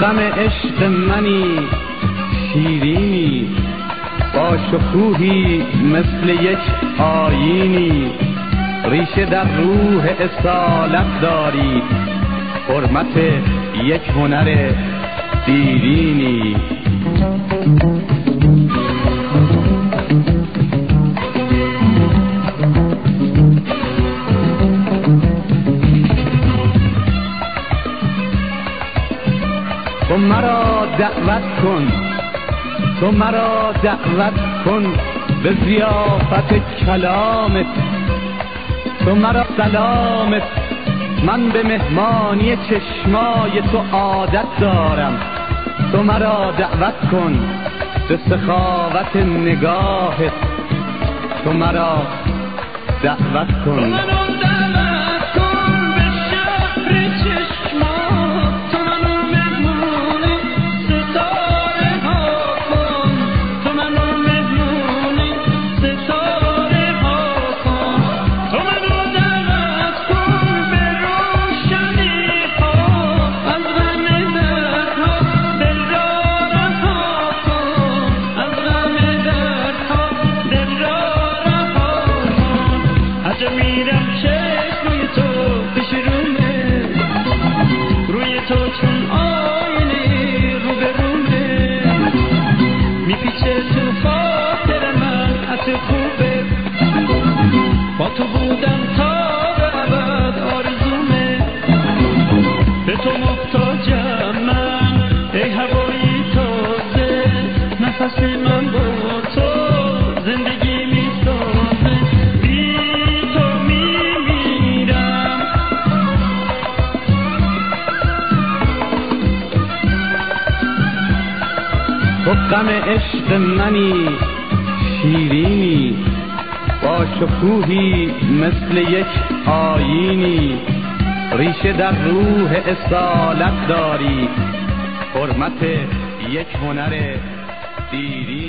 غم عشق منی شیرینی، با شکوهی مثل یک آیینی، ریشه در روح اصالت داری، حرمت یک هنر دیرینی. تو مرا دعوت کن، تو مرا دعوت کن به ضیافت کلامت، تو مرا سلامت، من به مهمانی چشمای تو عادت دارم، تو مرا دعوت کن به سخاوت نگاهت، تو مرا دعوت کن. میرم چشم روی تو پیش رومه، روی تو چون آینه رو به رومه، میپیچه تو خاطر من حتی خوبه، با تو بودم تا به ابد آرزومه، به تو محتاجم من ای هوایی تازه، نفس من با تو زندگی میسازه، تو غم عشق منی شیرینی، با شکوهی مثل یک آیینی، ریشه در روح اصالت داری، حرمت یک هنر دیرینی.